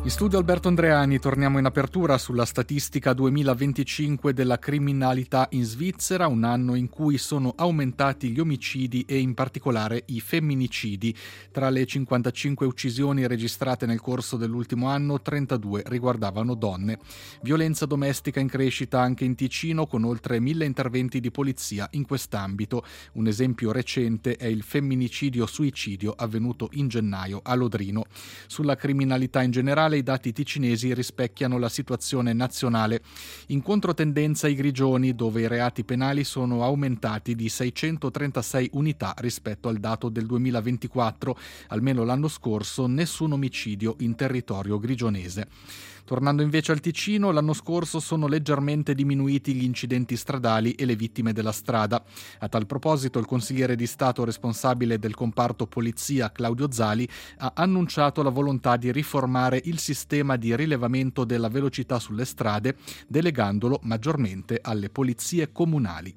In studio Alberto Andreani, torniamo in apertura sulla statistica 2025 della criminalità in Svizzera, un anno in cui sono aumentati gli omicidi e in particolare i femminicidi. Tra le 55 uccisioni registrate nel corso dell'ultimo anno, 32 riguardavano donne. Violenza domestica in crescita anche in Ticino, con oltre 1000 interventi di polizia in quest'ambito. Un esempio recente è il femminicidio-suicidio avvenuto in gennaio a Lodrino. Sulla criminalità in generale, i dati ticinesi rispecchiano la situazione nazionale. In controtendenza i Grigioni, dove i reati penali sono aumentati di 636 unità rispetto al dato del 2024. Almeno l'anno scorso nessun omicidio in territorio grigionese. Tornando invece al Ticino, l'anno scorso sono leggermente diminuiti gli incidenti stradali e le vittime della strada. A tal proposito, il consigliere di Stato responsabile del comparto polizia, Claudio Zali, ha annunciato la volontà di riformare il sistema di rilevamento della velocità sulle strade, delegandolo maggiormente alle polizie comunali.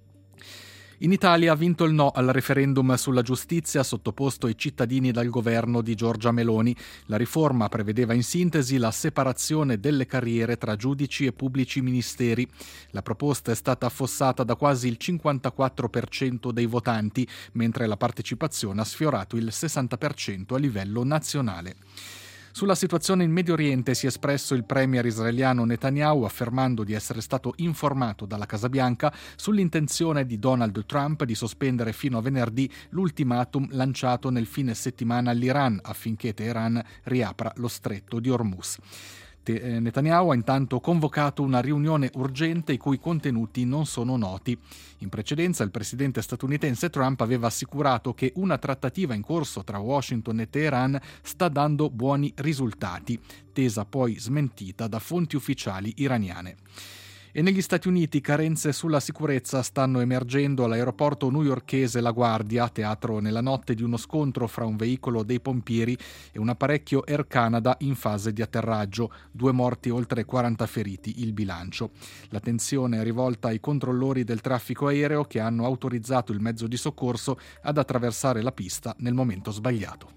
In Italia ha vinto il no al referendum sulla giustizia sottoposto ai cittadini dal governo di Giorgia Meloni. La riforma prevedeva in sintesi la separazione delle carriere tra giudici e pubblici ministeri. La proposta è stata affossata da quasi il 54% dei votanti, mentre la partecipazione ha sfiorato il 60% a livello nazionale. Sulla situazione in Medio Oriente si è espresso il premier israeliano Netanyahu, affermando di essere stato informato dalla Casa Bianca sull'intenzione di Donald Trump di sospendere fino a venerdì l'ultimatum lanciato nel fine settimana all'Iran affinché Teheran riapra lo stretto di Hormuz. Netanyahu ha intanto convocato una riunione urgente i cui contenuti non sono noti. In precedenza il presidente statunitense Trump aveva assicurato che una trattativa in corso tra Washington e Teheran sta dando buoni risultati, tesa poi smentita da fonti ufficiali iraniane. E negli Stati Uniti carenze sulla sicurezza stanno emergendo all'aeroporto newyorkese LaGuardia, teatro nella notte di uno scontro fra un veicolo dei pompieri e un apparecchio Air Canada in fase di atterraggio. 2 morti e oltre 40 feriti il bilancio. L'attenzione è rivolta ai controllori del traffico aereo che hanno autorizzato il mezzo di soccorso ad attraversare la pista nel momento sbagliato.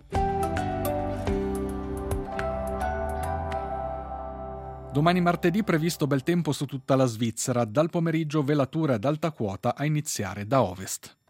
Domani martedì previsto bel tempo su tutta la Svizzera, dal pomeriggio velature ad alta quota a iniziare da ovest.